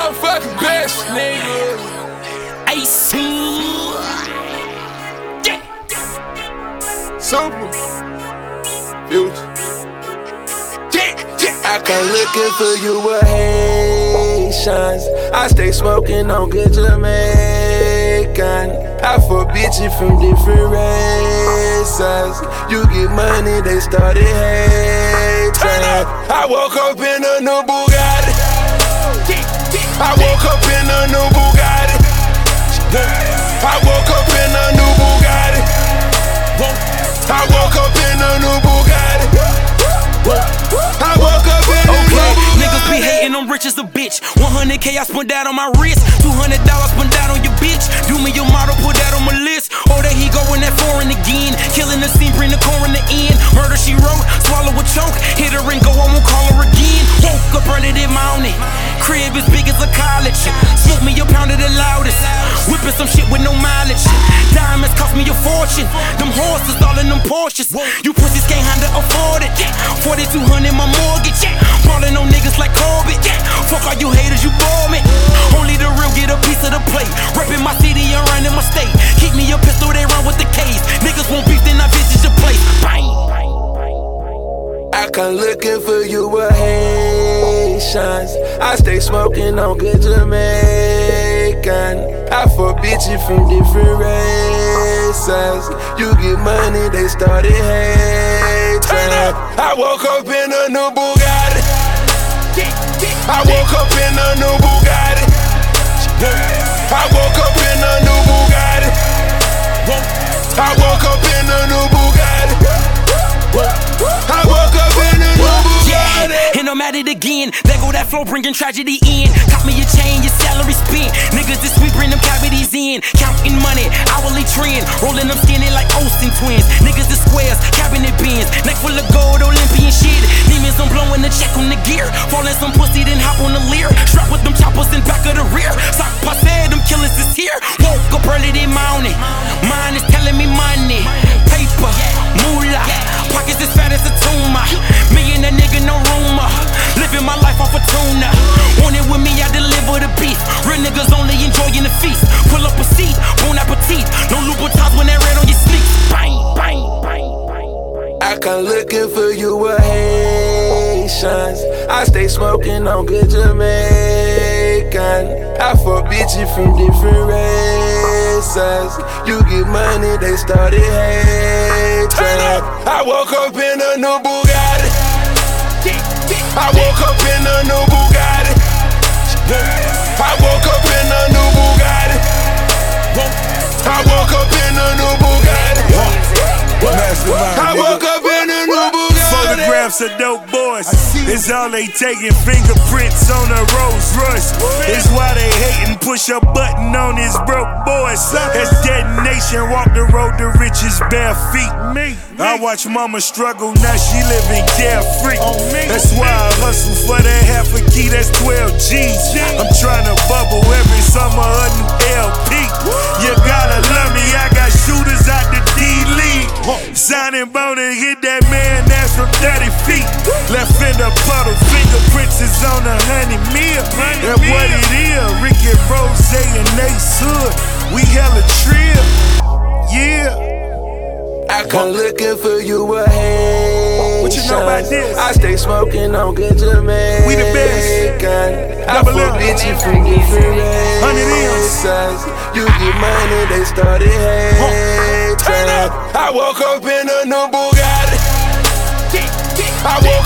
motherfucking best, nigga. AC. Yeah. Super. Future. I come looking for you with Haitians. I stay smoking on good Jamaican. I fuck bitches from different races. You get money, they started hating. I woke up in a new Bugatti. I woke up in a new Bugatti. I woke up in a new Bugatti. I woke up in a new Bugatti. I woke up in a new Bugatti. Niggas be hating, I'm rich as a bitch. 100K I spent that on my wrist. $200 spent that on your bitch. Do me your model, put that on my list. Oh, there he going that foreign again. Killing the scene, bring the coroner in. Murder she wrote, swallow a choke. Hit her and go, I won't call her again. Woke up early this morning. Crib as big as a college. Smoke me a pound of the loudest. Whipping some shit with no mileage. Diamonds cost me a fortune. Them horses all in them Porsches. You pussies can't handle afford it. 4200 my mortgage. Ballin' on niggas like Corbett. Fuck all you haters, you bore me. Only the real get a piece of the plate. Reppin' my city and running my state. Keep me a pistol, they run with the case. Niggas won't beef, then I visit your place. Bang. I come looking for you with Haitians. I stay smoking on good Jamaican. I fuck bitches from different races. You get money, they started hating. I woke up in a new Bugatti. I woke up in a new Bugatti. I woke up in a new Bugatti. I woke up in a new Bugatti. I woke up in a new Bugatti. And I'm at it again. There go that flow, bringing tragedy in. Cop me a chain, your salary spent. Niggas this week bring them cavities in. Counting money, hourly trend. Rolling them skinny like Olsen twins. Niggas the squares, cabinet bins. Neck full of gold, Olympian shit. Demons, I'm blowing the check on the gear. Falling some pussy, then hop on the leer. Strap with them choppers in back of the rear. Sock passe, them killers is here. Woke up early this morning. Mine is telling me money. Paper, moolah. Pockets as fat as a tumor. Me and a nigga, no rumor. Living my life off a tuna. Want it with me, I deliver the beef. Real niggas only enjoying the feast. Pull up a seat, bon appetit. No Louboutins when that red on your sneaks. Bang, bang, bang, bang. I come looking for you with Haitians. I stay smoking on good Jamaican. I fuck bitches from different races. You get money, they started hating. I woke up in a new Bugatti. I woke up in a new Bugatti. I woke up in a new Bugatti. I woke up in a new Bugatti. I woke up in a new Bugatti. Photographs of dope boys. It's all they taking. Fingerprints on a Rolls Royce. It's why they hating. Push a button on his broke boys. That's detonation. Walk the road to riches bare feet. I watch mama struggle. Now she living carefree. That's why I hustle for that half a key. That's 12 G's. I'm trying to bubble every summer a new LP. You gotta love me. I got shooters out the D-League. Signing bone and hit that man ass from 30 feet. Left in the puddle, fingerprints is on 100 mil. That's what it is. Ricky Rose and Ace Hood. We hella trill. Yeah. I come looking for you with Haitians. What you know about this? I stay smoking on good Jamaican. We the best. I fuck bitches from different races. You get money, they started hating. I woke up in a new Bugatti. I woke